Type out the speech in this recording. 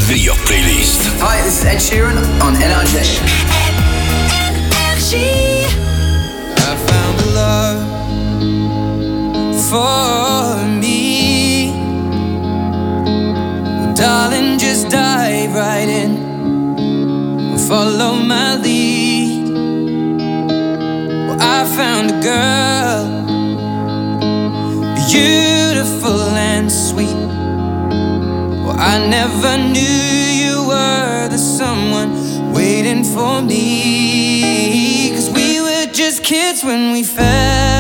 Video Playlist. Hi, this is Ed Sheeran on NRJ. I found a love for me. Well, darling, just dive right in. Follow my lead. Well, I found a girl, beautiful and sweet. Well, I never knew you were the someone waiting for me. 'Cause we were just kids when we fell.